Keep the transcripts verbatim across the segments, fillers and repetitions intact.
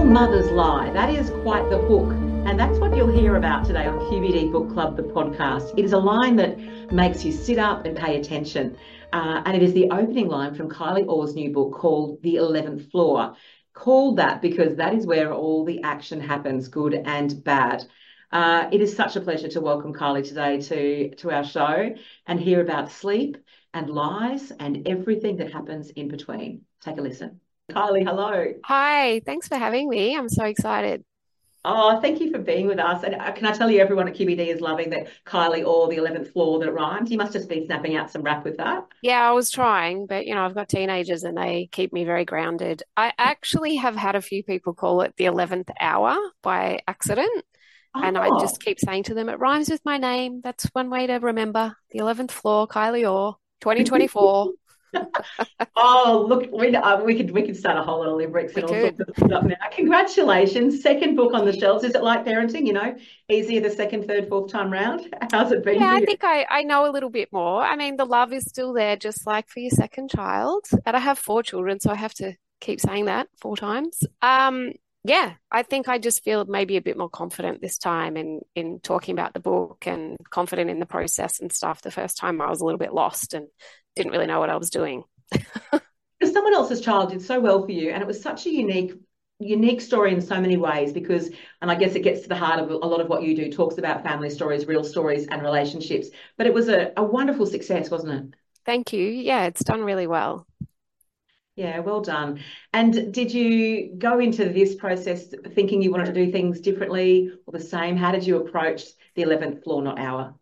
All Mothers Lie. That is quite the hook. And that's what you'll hear about today on Q B D Book Club, the podcast. It is a line that makes you sit up and pay attention. Uh, and it is the opening line from Kylie Orr's new book called The eleventh Floor. Called that because that is where all the action happens, good and bad. Uh, it is such a pleasure to welcome Kylie today to, to our show and hear about sleep and lies and everything that happens in between. Take a listen. Kylie, hello. Hi, thanks for having me. I'm so excited. Oh, thank you for being with us. And uh, can I tell you, everyone at Q B D is loving that Kylie Orr, the eleventh Floor, that rhymes. You must just be snapping out some rap with that. Yeah, I was trying, but you know, I've got teenagers and they keep me very grounded. I actually have had a few people call it the eleventh hour by accident. And I Oh, just keep saying to them, it rhymes with my name. That's one way to remember. The eleventh Floor, Kylie Orr, twenty twenty-four. oh, look, we uh, we could we could start a whole lot of limericks We and all sorts could. of stuff now. Congratulations, second book on the shelves. Is it like parenting? You know, easier the second, third, fourth time round? How's it been Yeah, for I you? think I, I know a little bit more. I mean, the love is still there, just like for your second child. And I have four children, so I have to keep saying that four times. Um, yeah, I think I just feel maybe a bit more confident this time in in talking about the book and confident in the process and stuff. The first time I was a little bit lost and didn't really know what I was doing. Because someone else's child did so well for you, and it was such a unique unique story in so many ways because, and I guess it gets to the heart of a lot of what you do, talks about family stories, real stories and relationships, but it was a, a wonderful success, wasn't it? Thank you. Yeah, it's done really well. Yeah, well done. And did you go into this process thinking you wanted to do things differently or the same? How did you approach the eleventh Floor, not hour?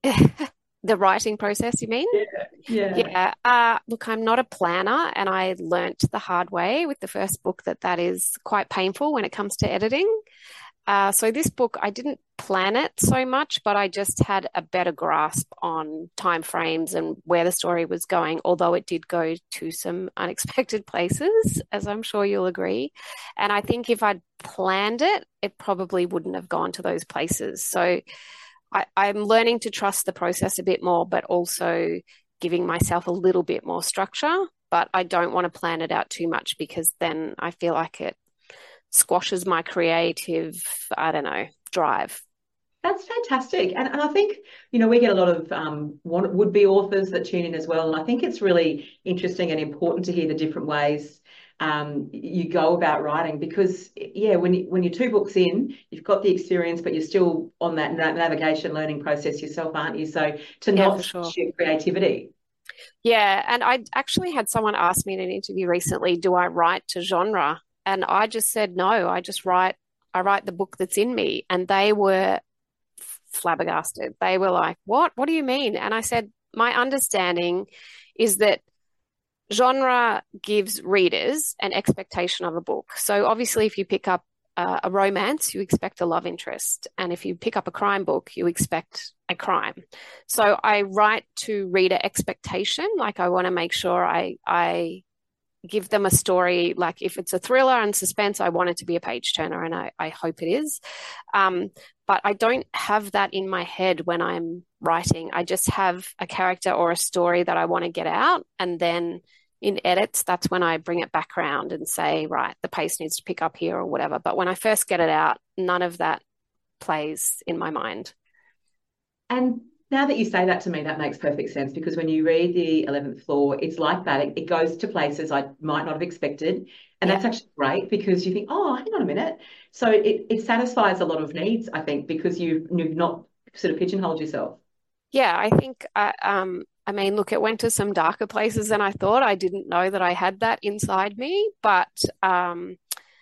The writing process, you mean? Yeah, yeah. Yeah. Uh, look, I'm not a planner, and I learnt the hard way with the first book that that is quite painful when it comes to editing. Uh, so this book, I didn't plan it so much, but I just had a better grasp on time frames and where the story was going, although it did go to some unexpected places, as I'm sure you'll agree. And I think if I'd planned it, it probably wouldn't have gone to those places. So I, I'm learning to trust the process a bit more, but also giving myself a little bit more structure. But I don't want to plan it out too much because then I feel like it squashes my creative, I don't know, drive. That's fantastic. And, and I think, you know, we get a lot of um, would-be authors that tune in as well. And I think it's really interesting and important to hear the different ways um, you go about writing because, yeah, when, you, when you're two books in, you've got the experience, but you're still on that navigation learning process yourself, aren't you? So to Yeah, for not sure. shoot creativity. Yeah, and I actually had someone ask me in an interview recently, do I write to genre? And I just said no, I just write I write the book that's in me. And they were flabbergasted. They were like, "What? What do you mean?" And I said, "My understanding is that genre gives readers an expectation of a book. So obviously, if you pick up uh, a romance, you expect a love interest, and if you pick up a crime book, you expect a crime. So I write to reader expectation. Like I want to make sure I I give them a story. Like if it's a thriller and suspense, I want it to be a page turner, and I, I hope it is. Um, but I don't have that in my head when I'm writing. I just have a character or a story that I want to get out, and then in edits, that's when I bring it back around and say, right, the pace needs to pick up here or whatever. But when I first get it out, none of that plays in my mind. And now that you say that to me, that makes perfect sense because when you read the eleventh Floor, it's like that. It, it goes to places I might not have expected. And Yeah. that's actually great because you think, oh, hang on a minute. So it, it satisfies a lot of needs, I think, because you've, you've not sort of pigeonholed yourself. Yeah, I think, uh, um, I mean, look, it went to some darker places than I thought. I didn't know that I had that inside me, but um,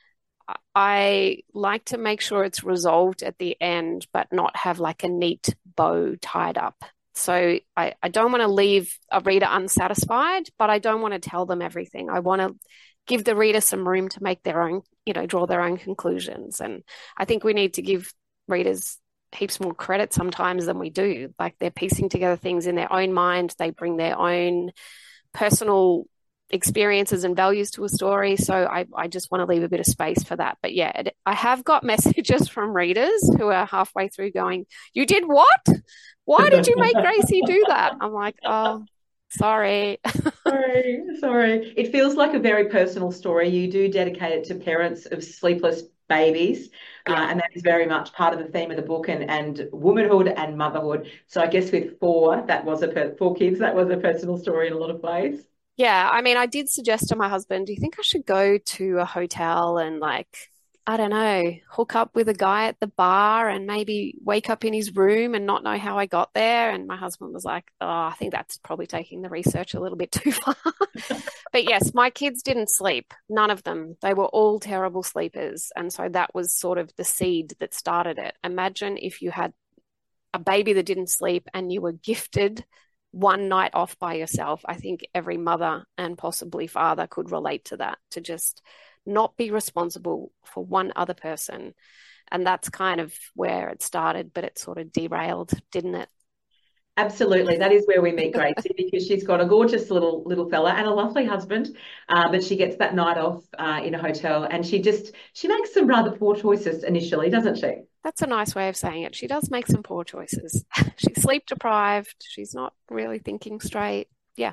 I like to make sure it's resolved at the end, but not have like a neat bow tied up. So I, I don't want to leave a reader unsatisfied, but I don't want to tell them everything. I want to give the reader some room to make their own, you know, draw their own conclusions. And I think we need to give readers heaps more credit sometimes than we do. Like they're piecing together things in their own mind, they bring their own personal experiences and values to a story. So I, I just want to leave a bit of space for that. But yeah, it, I have got messages from readers who are halfway through going, you did what? Why did you make Gracie do that? I'm like, oh, sorry. Sorry, sorry. It feels like a very personal story. You do dedicate it to parents of sleepless babies. Yeah. Uh, and that is very much part of the theme of the book, and, and womanhood and motherhood. So I guess with four, that was a per- four kids, that was a personal story in a lot of ways. Yeah, I mean, I did suggest to my husband, do you think I should go to a hotel and like, I don't know, hook up with a guy at the bar and maybe wake up in his room and not know how I got there? And my husband was like, oh, I think that's probably taking the research a little bit too far. But yes, my kids didn't sleep, none of them. They were all terrible sleepers. And so that was sort of the seed that started it. Imagine if you had a baby that didn't sleep and you were gifted one night off by yourself. I think every mother and possibly father could relate to that, to just not be responsible for one other person. And that's kind of where it started, but it sort of derailed, didn't it? Absolutely. That is where we meet Gracie, because she's got a gorgeous little little fella and a lovely husband, uh, but she gets that night off uh, in a hotel, and she just she makes some rather poor choices initially, doesn't she? That's a nice way of saying it. She does make some poor choices. She's sleep deprived. She's not really thinking straight. Yeah.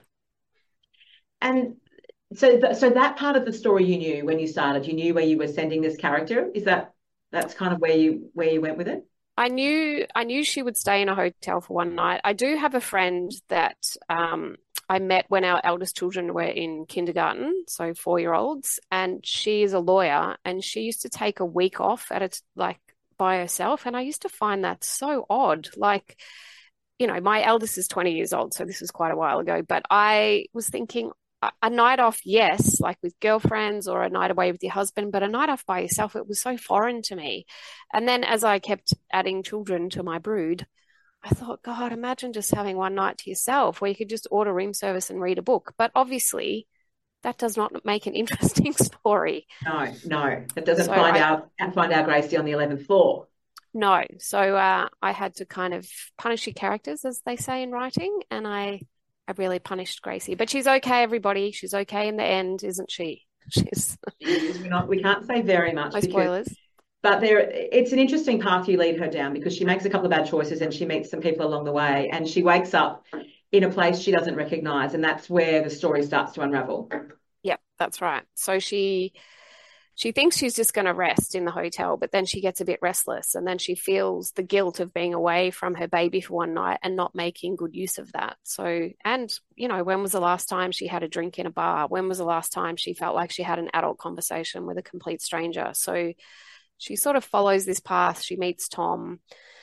And so, th- so that part of the story you knew when you started. You knew where you were sending this character. Is that that's kind of where you where you went with it? I knew I knew she would stay in a hotel for one night. I do have a friend that um, I met when our eldest children were in kindergarten, so four-year-olds, and she is a lawyer, and she used to take a week off at a like by herself, and I used to find that so odd. Like, you know, my eldest is twenty years old, so this was quite a while ago, but I was thinking a, a night off, yes, like with girlfriends or a night away with your husband, but a night off by yourself, it was so foreign to me. And then as I kept adding children to my brood, I thought, God, imagine just having one night to yourself where you could just order room service and read a book. But obviously, that does not make an interesting story. No, no, it doesn't So find I, our find our Gracie on the eleventh floor. no. So uh, I had to kind of punish your characters, as they say in writing, and I, I really punished Gracie. But she's okay, everybody. She's okay in the end, isn't she? She's We're not, we can't say very much no because, spoilers. but there, it's an interesting path you lead her down, because she makes a couple of bad choices and she meets some people along the way, and she wakes up in a place she doesn't recognize, and that's where the story starts to unravel. Yep, that's right. So she she thinks she's just going to rest in the hotel, but then she gets a bit restless, and then she feels the guilt of being away from her baby for one night and not making good use of that. So, and you know, when was the last time she had a drink in a bar? When was the last time she felt like she had an adult conversation with a complete stranger? So she sort of follows this path. She meets Tom,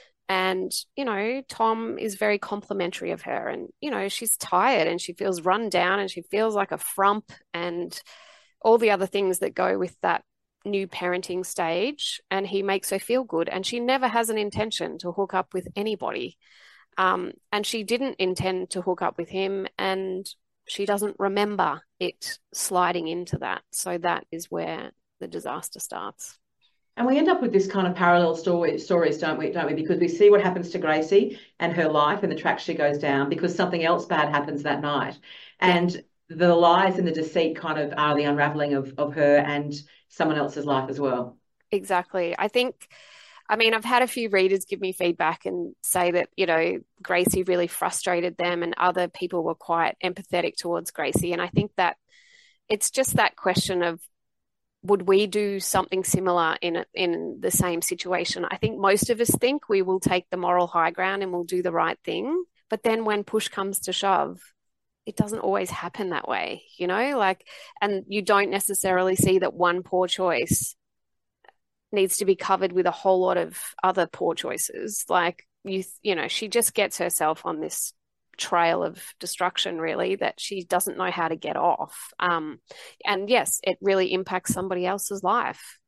and, you know, Tom is very complimentary of her. And, you know, she's tired and she feels run down and she feels like a frump and all the other things that go with that new parenting stage. And he makes her feel good. And she never has an intention to hook up with anybody. Um, and she didn't intend to hook up with him. And she doesn't remember it sliding into that. So that is where the disaster starts. And we end up with this kind of parallel story, stories, don't we? Don't we? Because we see what happens to Gracie and her life and the track she goes down, because something else bad happens that night, and yeah. the lies and the deceit kind of are the unraveling of of her and someone else's life as well. Exactly. I think, I mean, I've had a few readers give me feedback and say that, you know, Gracie really frustrated them, and other people were quite empathetic towards Gracie. And I think that it's just that question of, would we do something similar in in the same situation? I think most of us think we will take the moral high ground and we'll do the right thing. But then when push comes to shove, it doesn't always happen that way, you know, like, and you don't necessarily see that one poor choice needs to be covered with a whole lot of other poor choices. Like, you, you know, she just gets herself on this trail of destruction, really, that she doesn't know how to get off. Um, and yes, it really impacts somebody else's life.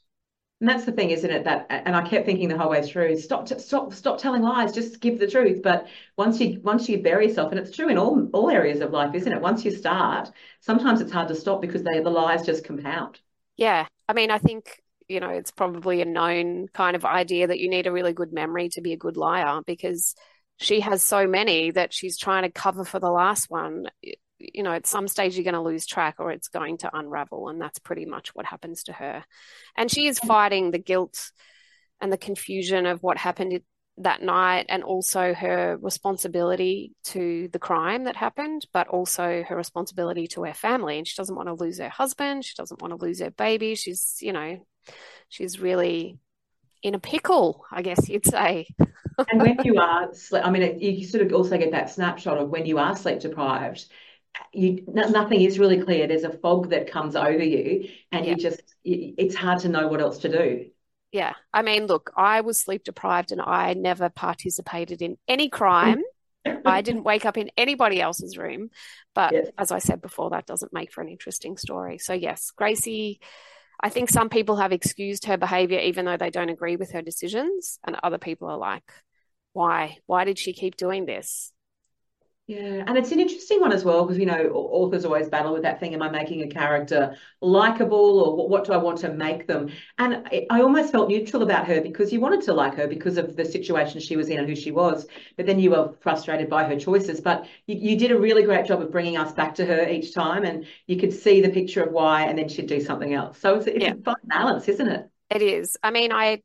And that's the thing, isn't it? That, and I kept thinking the whole way through, stop, stop, stop telling lies. Just give the truth. But once you, once you bury yourself, and it's true in all all areas of life, isn't it? Once you start, sometimes it's hard to stop because they, the lies just compound. Yeah, I mean, I think, you know, it's probably a known kind of idea that you need a really good memory to be a good liar, because she has so many that she's trying to cover for the last one. You know, at some stage you're going to lose track, or it's going to unravel. And that's pretty much what happens to her. And she is fighting the guilt and the confusion of what happened that night, and also her responsibility to the crime that happened, but also her responsibility to her family. And she doesn't want to lose her husband. She doesn't want to lose her baby. She's, you know, she's really in a pickle, I guess you'd say. And when you are, I mean, it, you sort of also get that snapshot of when you are sleep deprived, you nothing is really clear. There's a fog that comes over you, and Yeah. you just, it's hard to know what else to do. Yeah. I mean, look, I was sleep deprived and I never participated in any crime. I didn't wake up in anybody else's room. But Yes. as I said before, that doesn't make for an interesting story. So, yes, Gracie, I think some people have excused her behavior even though they don't agree with her decisions. And other people are like, why? Why did she keep doing this? Yeah, and it's an interesting one as well because, you know, authors always battle with that thing, am I making a character likable or what do I want to make them? And I, I almost felt neutral about her because you wanted to like her because of the situation she was in and who she was, but then you were frustrated by her choices. But you, you did a really great job of bringing us back to her each time, and you could see the picture of why, and then she'd do something else. So it's, it's Yeah. a fun balance, isn't it? It is. I mean, I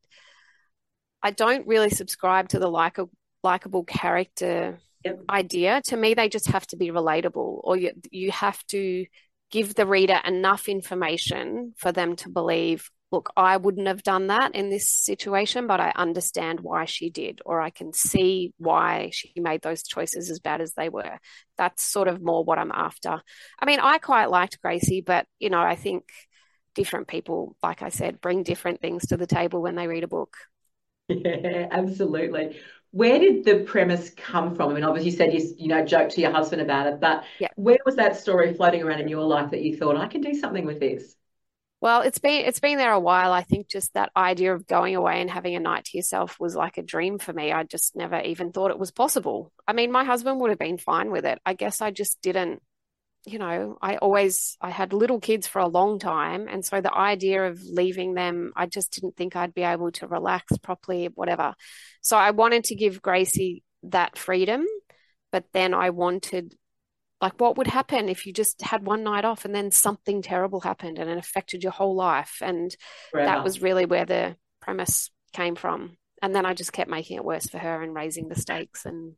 I don't really subscribe to the like likable character Yep. idea. To me, they just have to be relatable, or you, you have to give the reader enough information for them to believe, look, I wouldn't have done that in this situation, but I understand why she did, or I can see why she made those choices as bad as they were. That's sort of more what I'm after. I mean, I quite liked Gracie, but, you know, I think different people, like I said, bring different things to the table when they read a book. Yeah, absolutely. Where did the premise come from? I mean, obviously you said you, you know, joked to your husband about it, but Yeah. where was that story floating around in your life that you thought, I can do something with this? Well, it's been it's been there a while. I think just that idea of going away and having a night to yourself was like a dream for me. I just never even thought it was possible. I mean, my husband would have been fine with it. I guess I just didn't, you know, I always, I had little kids for a long time. And so the idea of leaving them, I just didn't think I'd be able to relax properly, whatever. So I wanted to give Gracie that freedom, but then I wanted, like, what would happen if you just had one night off and then something terrible happened and it affected your whole life? And Forever. That was really where the premise came from. And then I just kept making it worse for her and raising the stakes and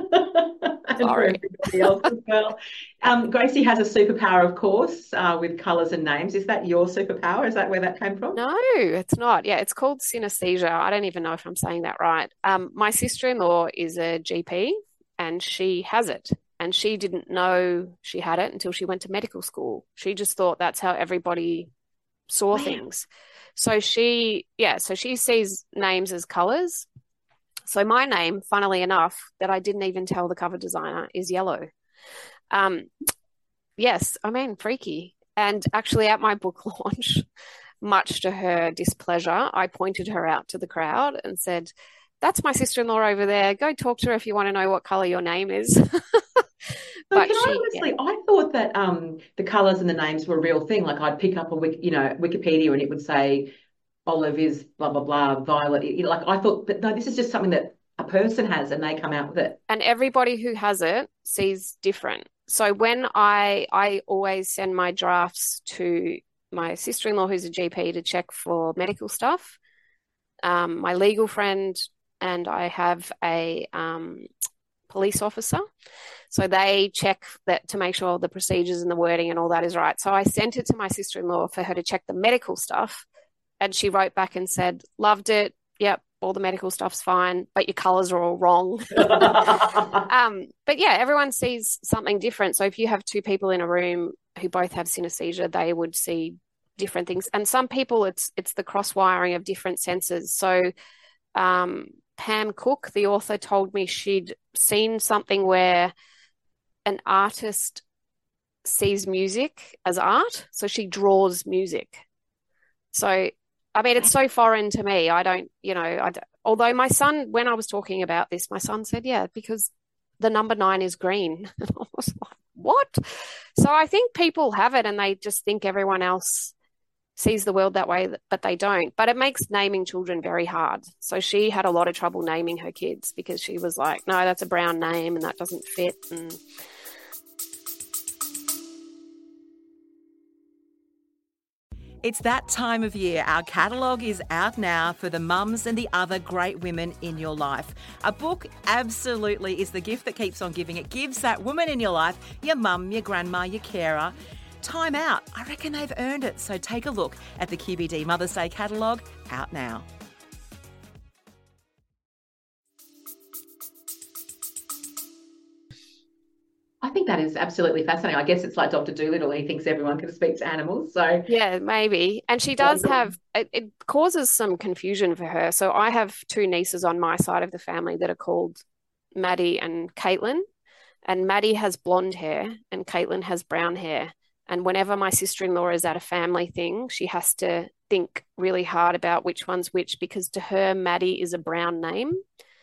and for everybody else as well. Um, Gracie has a superpower, of course, uh, with colours and names. Is that your superpower? Is that where that came from? No, it's not. Yeah, it's called synesthesia. I don't even know if I'm saying that right. Um, my sister-in-law is a G P and she has it. And she didn't know she had it until she went to medical school. She just thought that's how everybody saw Wow. things. So she, yeah, so she sees names as colours. So my name, funnily enough, that I didn't even tell the cover designer, is yellow. Um, yes, I mean, freaky. And actually at my book launch, much to her displeasure, I pointed her out to the crowd and said, that's my sister-in-law over there. Go talk to her if you want to know what colour your name is. So But can I she, honestly, yeah. I thought that um, the colours and the names were a real thing. Like I'd pick up a Wik- you know Wikipedia and it would say olive is blah blah blah, violet. You know, like I thought, but no, this is just something that a person has and they come out with it. And everybody who has it sees different. So when I I always send my drafts to my sister-in-law who's a G P to check for medical stuff, um, my legal friend, and I have a um, police officer. So they check that to make sure the procedures and the wording and all that is right. So I sent it to my sister-in-law for her to check the medical stuff. And she wrote back and said, loved it. Yep, all the medical stuff's fine, but your colours are all wrong. um, but yeah, everyone sees something different. So if you have two people in a room who both have synesthesia, they would see different things. And some people, it's it's the cross-wiring of different senses. So um, Pam Cook, the author, told me she'd seen something where an artist sees music as art. So she draws music. So, I mean, it's so foreign to me. I don't, you know, I don't, although my son, when I was talking about this, my son said, yeah, because the number nine is green. And I was like, what? So I think people have it and they just think everyone else sees the world that way, but they don't. But it makes naming children very hard. So she had a lot of trouble naming her kids because she was like, no, that's a brown name and that doesn't fit. And it's that time of year. Our catalogue is out now for the mums and the other great women in your life. A book absolutely is the gift that keeps on giving. It gives that woman in your life, your mum, your grandma, your carer, time out. I reckon they've earned it. So take a look at the Q B D Mother's Day catalogue, out now. I think that is absolutely fascinating. I guess it's like Doctor Dolittle. He thinks everyone can speak to animals. So yeah, maybe. And she does have, it, it causes some confusion for her. So I have two nieces on my side of the family that are called Maddie and Caitlin. And Maddie has blonde hair and Caitlin has brown hair. And whenever my sister-in-law is at a family thing, she has to think really hard about which one's which, because to her, Maddie is a brown name.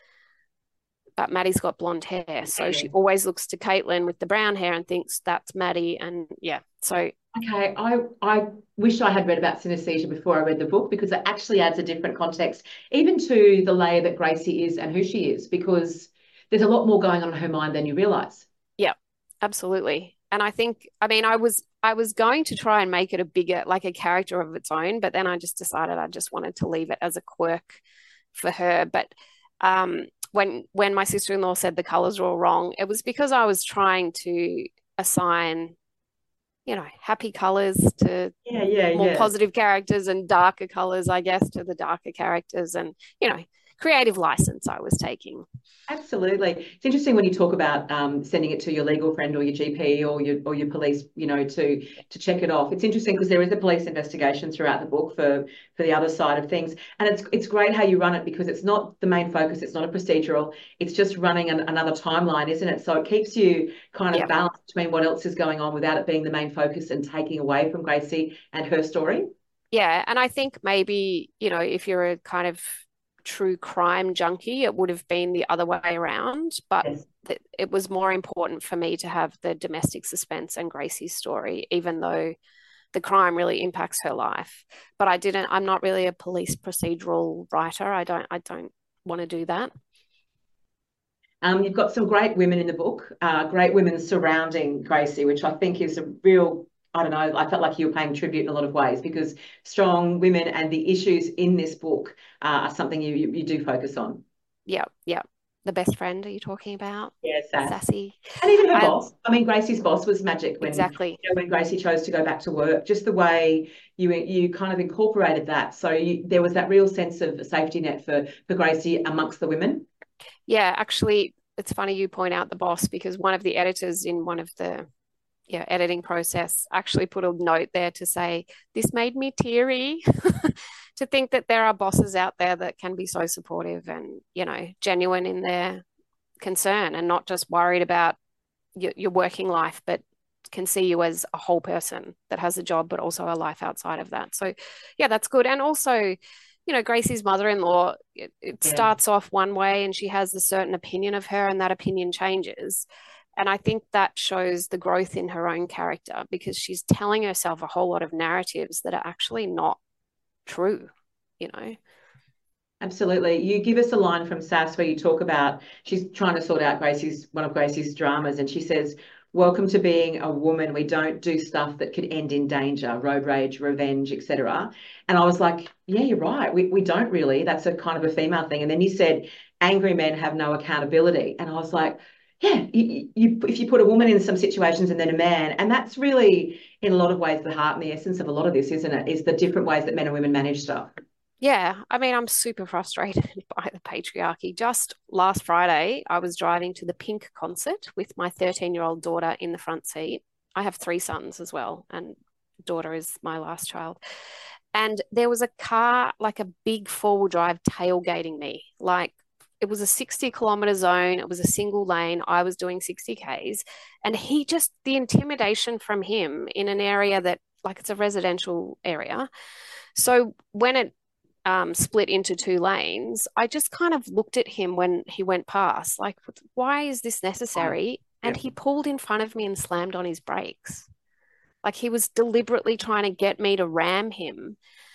But Maddie's got blonde hair. So she always looks to Caitlin with the brown hair and thinks that's Maddie. And yeah, so. Okay, I, I wish I had read about synesthesia before I read the book, because it actually adds a different context, even to the layer that Gracie is and who she is, because there's a lot more going on in her mind than you realise. Yeah, absolutely. And I think, I mean, I was I was going to try and make it a bigger, like a character of its own, but then I just decided I just wanted to leave it as a quirk for her. But um, when when my sister-in-law said the colours were all wrong, it was because I was trying to assign, you know, happy colours to yeah, yeah, more yeah. positive characters and darker colours, I guess, to the darker characters, and, you know, creative license I was taking. Absolutely. It's interesting when you talk about um, sending it to your legal friend or your G P or your or your police, you know, to to check it off. It's interesting because there is a police investigation throughout the book for for the other side of things, and it's it's great how you run it, because it's not the main focus. It's not a procedural. It's just running an, another timeline, isn't it? So it keeps you kind of Yep. balanced between what else is going on without it being the main focus and taking away from Gracie and her story. Yeah, and I think maybe, you know, if you're a kind of true crime junkie, it would have been the other way around, but Yes. th- it was more important for me to have the domestic suspense and Gracie's story, even though the crime really impacts her life. But I didn't, I'm not really a police procedural writer. I don't, I don't want to do that. Um, you've got some great women in the book, uh, great women surrounding Gracie, which I think is a real, I don't know, I felt like you were paying tribute in a lot of ways, because strong women and the issues in this book uh, are something you, you you do focus on. Yeah, yeah. The best friend, are you talking about? Yeah, Sass. Sassy. And even her I- boss. I mean, Gracie's boss was magic when, Exactly. you know, when Gracie chose to go back to work, just the way you you kind of incorporated that. So you, there was that real sense of a safety net for, for Gracie amongst the women. Yeah, actually, it's funny you point out the boss, because one of the editors in one of the yeah, editing process actually put a note there to say, this made me teary to think that there are bosses out there that can be so supportive and, you know, genuine in their concern and not just worried about your, your working life, but can see you as a whole person that has a job, but also a life outside of that. So, yeah, that's good. And also, you know, Gracie's mother-in-law, it, it Yeah. starts off one way and she has a certain opinion of her, and that opinion changes. And I think that shows the growth in her own character, because she's telling herself a whole lot of narratives that are actually not true, you know. Absolutely. You give us a line from Sass where you talk about, she's trying to sort out Gracie's, one of Gracie's dramas, and she says, "Welcome to being a woman. We don't do stuff that could end in danger, road rage, revenge, et cetera" And I was like, yeah, you're right. We, we don't really. That's a kind of a female thing. And then you said, angry men have no accountability. And I was like, yeah, you, you, if you put a woman in some situations and then a man, and that's really, in a lot of ways, the heart and the essence of a lot of this, isn't it? Is the different ways that men and women manage stuff. Yeah, I mean, I'm super frustrated by the patriarchy. Just last Friday, I was driving to the Pink concert with my thirteen-year-old daughter in the front seat. I have three sons as well, and daughter is my last child. And there was a car, like a big four-wheel drive, tailgating me. Like, it was a sixty kilometer zone. It was a single lane. I was doing sixty Ks. And he just, the intimidation from him in an area that, like, it's a residential area. So when it um, split into two lanes, I just kind of looked at him when he went past, like, why is this necessary? And Yeah. he pulled in front of me and slammed on his brakes. Like, he was deliberately trying to get me to ram him.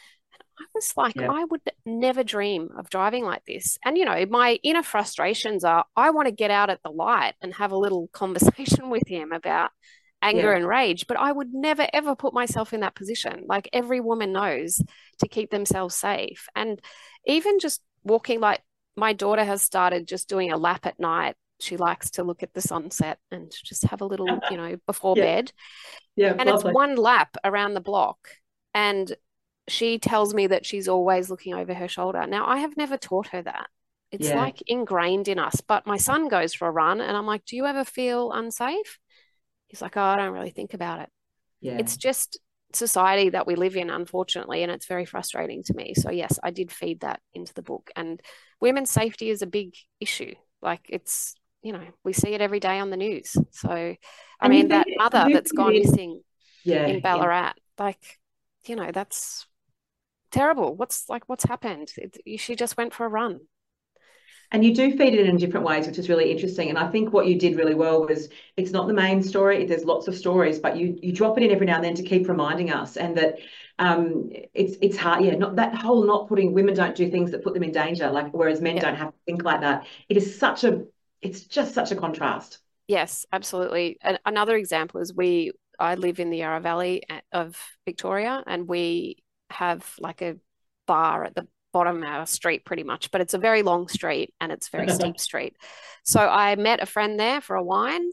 I was like, Yeah. I would never dream of driving like this. And, you know, my inner frustrations are, I want to get out at the light and have a little conversation with him about anger Yeah. and rage, but I would never, ever put myself in that position. Like, every woman knows to keep themselves safe. And even just walking, like, my daughter has started just doing a lap at night she likes to look at the sunset and just have a little, you know, before yeah. bed. Yeah, and lovely. It's one lap around the block. And she tells me that she's always looking over her shoulder. Now, I have never taught her that. It's Yeah. like ingrained in us. But my son goes for a run and I'm like, do you ever feel unsafe? He's like, oh, I don't really think about it. Yeah. It's just society that we live in, unfortunately, and it's very frustrating to me. So yes, I did feed that into the book. And women's safety is a big issue. Like, it's, you know, we see it every day on the news. So, I And mean, you that feed it- mother you that's feed gone it in- missing yeah, in yeah. Ballarat, like, you know, that's terrible. What's like, what's happened? It, she just went for a run. And you do feed it in different ways, which is really interesting. And I think what you did really well was, it's not the main story. There's lots of stories, but you you drop it in every now and then to keep reminding us, and that um, it's it's hard. Yeah, not that whole not putting women don't do things that put them in danger, like whereas men Yeah. don't have to think like that. It is such a it's just such a contrast. Yes, absolutely. And another example is we, I live in the Yarra Valley of Victoria, and we have like a bar at the bottom of our street pretty much, but it's a very long street and it's a very steep street. So I met a friend there for a wine,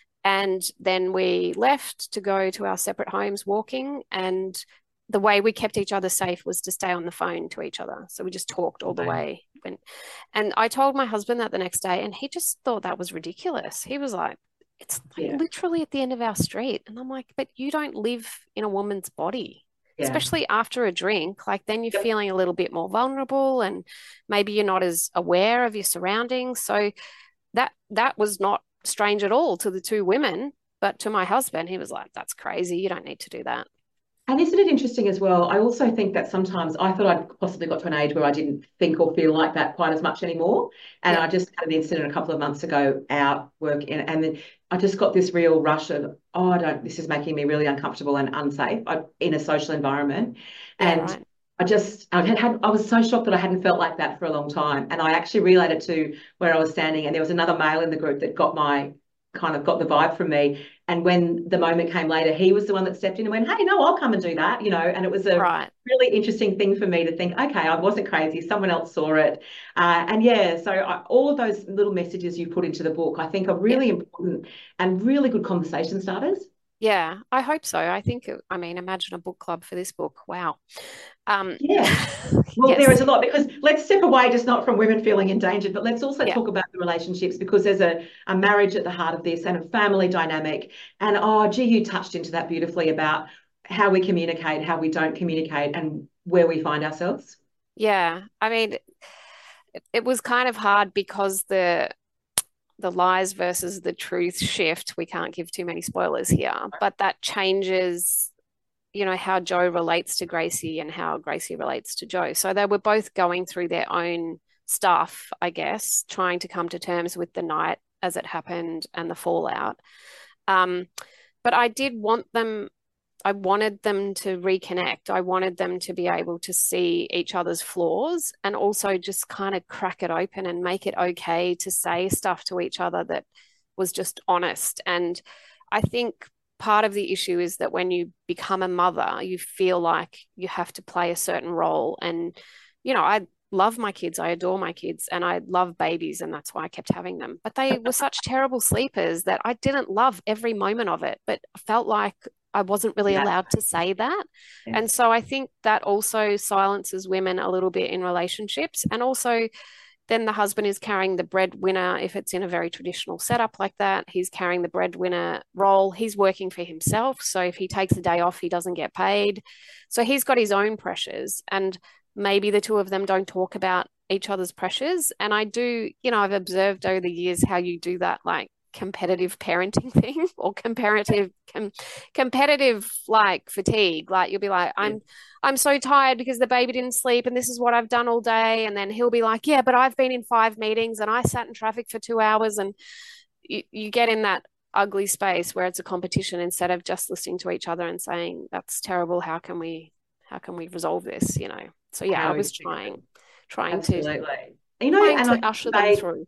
and then we left to go to our separate homes walking, and the way we kept each other safe was to stay on the phone to each other. So we just talked all the way. When, and I told my husband that the next day, and he just thought that was ridiculous. He was like, it's like Yeah. literally at the end of our street. And I'm like, but you don't live in a woman's body, Yeah. especially after a drink. Like, then you're Yep. feeling a little bit more vulnerable, and maybe you're not as aware of your surroundings. So that that was not strange at all to the two women. But to my husband, he was like, that's crazy. You don't need to do that. And isn't it interesting as well? I also think that sometimes I thought I'd possibly got to an age where I didn't think or feel like that quite as much anymore. And Yeah. I just had an incident a couple of months ago out working, and then I just got this real rush of, oh, I don't, this is making me really uncomfortable and unsafe I, in a social environment. Yeah, And right. I just, I had, had, I was so shocked that I hadn't felt like that for a long time. And I actually relayed it to where I was standing, and there was another male in the group that got my, kind of got the vibe from me. And when the moment came later, he was the one that stepped in and went, hey, no, I'll come and do that, you know. And it was a Right. really interesting thing for me to think, okay, I wasn't crazy, someone else saw it. Uh, and yeah, so I, all of those little messages you put into the book, I think are really important and really good conversation starters. Yeah, I hope so. I think, it, I mean, imagine a book club for this book. Wow. Um, Yeah. Well, yes. there is a lot, because let's step away just not from women feeling endangered, but let's also Yeah. talk about the relationships, because there's a, a marriage at the heart of this and a family dynamic. And oh, gee, you touched into that beautifully about how we communicate, how we don't communicate, and where we find ourselves. Yeah. I mean, it, it was kind of hard because the the lies versus the truth shift. We can't give too many spoilers here, but that changes, you know, how Jo relates to Gracie and how Gracie relates to Jo. So they were both going through their own stuff, I guess, trying to come to terms with the night as it happened and the fallout. Um, but I did want them, I wanted them to reconnect. I wanted them to be able to see each other's flaws and also just kind of crack it open and make it okay to say stuff to each other that was just honest. And I think part of the issue is that when you become a mother, you feel like you have to play a certain role. And, you know, I love my kids, I adore my kids, and I love babies, and that's why I kept having them. But they were such terrible sleepers that I didn't love every moment of it, but I felt like I wasn't really Yeah. allowed to say that. Yeah. And so I think that also silences women a little bit in relationships. And also, then the husband is carrying the breadwinner. If it's in a very traditional setup like that, he's carrying the breadwinner role. He's working for himself. So if he takes a day off, he doesn't get paid. So he's got his own pressures. And maybe the two of them don't talk about each other's pressures. And I do, you know, I've observed over the years how you do that, like competitive parenting thing or comparative com- competitive like fatigue. Like you'll be like, I'm Yeah. I'm so tired because the baby didn't sleep and this is what I've done all day. And then he'll be like, yeah, but I've been in five meetings and I sat in traffic for two hours. And you, you get in that ugly space where it's a competition instead of just listening to each other and saying, that's terrible. How can we how can we resolve this? You know? So yeah, How I was exactly. trying trying to Absolutely. You know, trying and to I usher them say, through.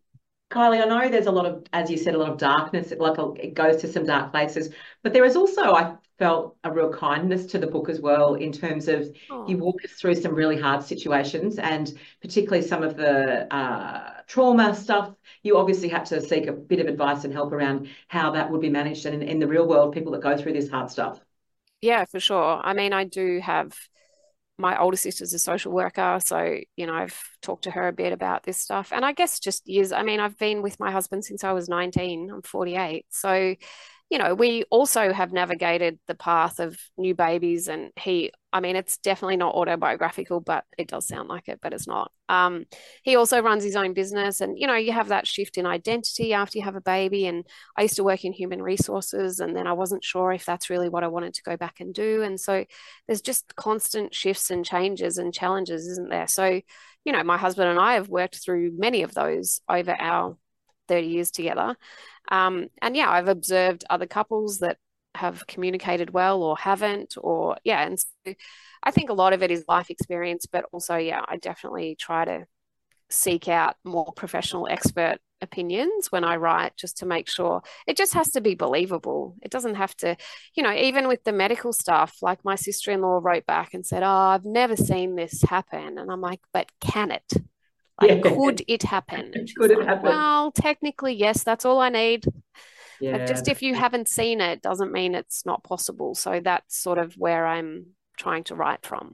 Kylie, I know there's a lot of, as you said, a lot of darkness, like it goes to some dark places, but there is also, I felt, a real kindness to the book as well, in terms of Oh. you walk us through some really hard situations, and particularly some of the uh, trauma stuff. You obviously had to seek a bit of advice and help around how that would be managed, and in, in the real world, people that go through this hard stuff. Yeah, for sure. I mean, I do have my older sister's a social worker, so you know, I've talked to her a bit about this stuff. And I guess just years, I mean, I've been with my husband since I was nineteen. I'm forty-eight. So, you know, we also have navigated the path of new babies, and he, I mean, it's definitely not autobiographical, but it does sound like it, but it's not. Um, he also runs his own business, and you know, you have that shift in identity after you have a baby. And I used to work in human resources, and then I wasn't sure if that's really what I wanted to go back and do. And so there's just constant shifts and changes and challenges, isn't there? So, you know, my husband and I have worked through many of those over our thirty years together. Um, and yeah, I've observed other couples that have communicated well or haven't, or yeah. And so I think a lot of it is life experience, but also, yeah, I definitely try to seek out more professional expert opinions when I write, just to make sure it just has to be believable. It doesn't have to, you know, even with the medical stuff, like my sister-in-law wrote back and said, oh, I've never seen this happen. And I'm like, but can it? Like, Yeah. could it happen? And she's Could it like, happen? well, technically, yes, that's all I need. Yeah. But just if you haven't seen it, doesn't mean it's not possible. So that's sort of where I'm trying to write from.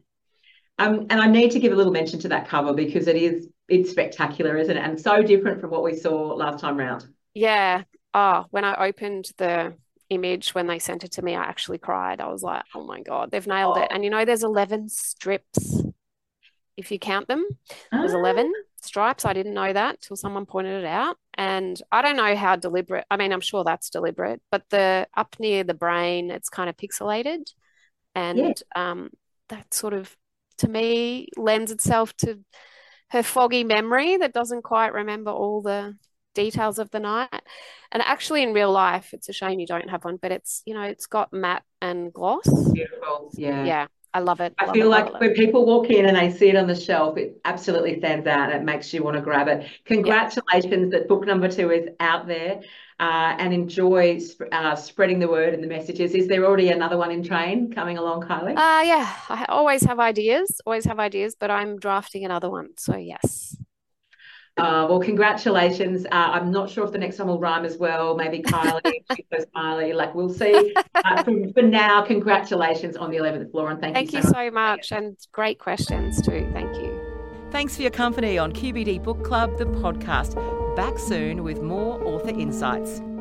Um, and I need to give a little mention to that cover, because it is, it's spectacular, isn't it? And so different from what we saw last time round. Yeah. Oh, when I opened the image, when they sent it to me, I actually cried. I was like, oh my God, they've nailed Oh. it. And you know, there's eleven strips. If you count them, there's Ah. eleven stripes. I didn't know that till someone pointed it out. And I don't know how deliberate, I mean, I'm sure that's deliberate, but the up near the brain, it's kind of pixelated. And Yeah. um, that sort of, to me, lends itself to her foggy memory that doesn't quite remember all the details of the night. And actually, in real life, it's a shame you don't have one, but it's, you know, it's got matte and gloss. Beautiful. Yeah. Yeah. I love it. I love feel it, like love it, when people walk in and they see it on the shelf, it absolutely stands out and it makes you want to grab it. Congratulations that book number two is out there, uh, and enjoy uh, spreading the word and the messages. Is there already another one in train coming along, Kylie? Uh, yeah, I always have ideas, always have ideas, but I'm drafting another one. So yes. Uh, well, congratulations. Uh, I'm not sure if the next one will rhyme as well. Maybe Kylie, she's so smiley. Like, we'll see. Uh, for, for now, congratulations on the eleventh floor, and thank, Thank you you so so much, and great questions too. Thank you. Thanks for your company on Q B D Book Club, the podcast. Back soon with more author insights.